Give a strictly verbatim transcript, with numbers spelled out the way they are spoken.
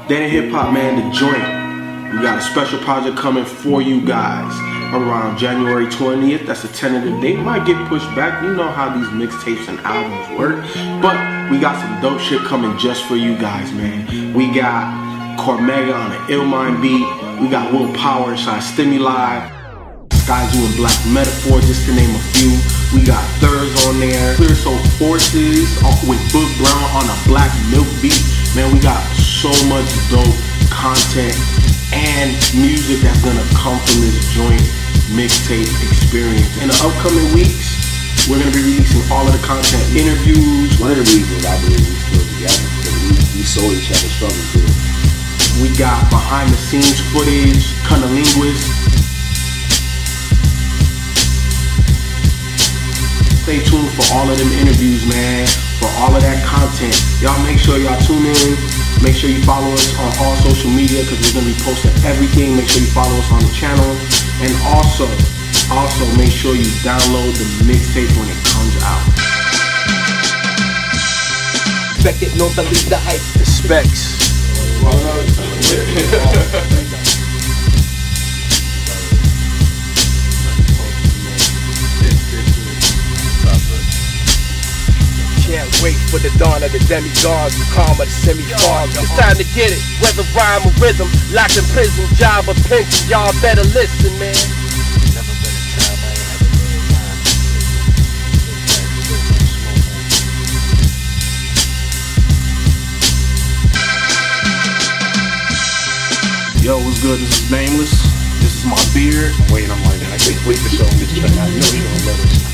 Dead Hip Hop, man, The Joint. We got a special project coming for you guys around January twentieth. That's a tentative date. Might get pushed back. You know how these mixtapes and albums work. But we got some dope shit coming just for you guys, man. We got Cormega on an Illmind beat. We got Will Power inside Stimuli. Skyzoo and Black Metaphor, just to name a few. We got Thurs on there. Clear Soul Forces with Book Brown on a Black Milk beat. Man, we got so much dope content and music that's gonna come from this joint mixtape experience. In the upcoming weeks, we're gonna be releasing all of the content, interviews. One of the reasons I believe we still together, because we, we saw each other struggle through. We got behind the scenes footage, Cunnilinguist. Stay tuned for all of them interviews, man, for all of that content. Y'all make sure y'all tune in. Make sure you follow us on all social media because we're going to be posting everything. Make sure you follow us on the channel. And also, also make sure you download the mixtape when it comes out. Expect it, no believe the hype. The specs. Can't wait for the dawn of the demigods, the calm of the semi-fog. It's time to get it, whether rhyme or rhythm, locked in prison, job or pension. Y'all better listen, man. Never been a time I ain't had a Yo, what's good? This is Nameless. This is my beard. I'm waiting on my guy. I can't wait to show him this track. I know he don't let us.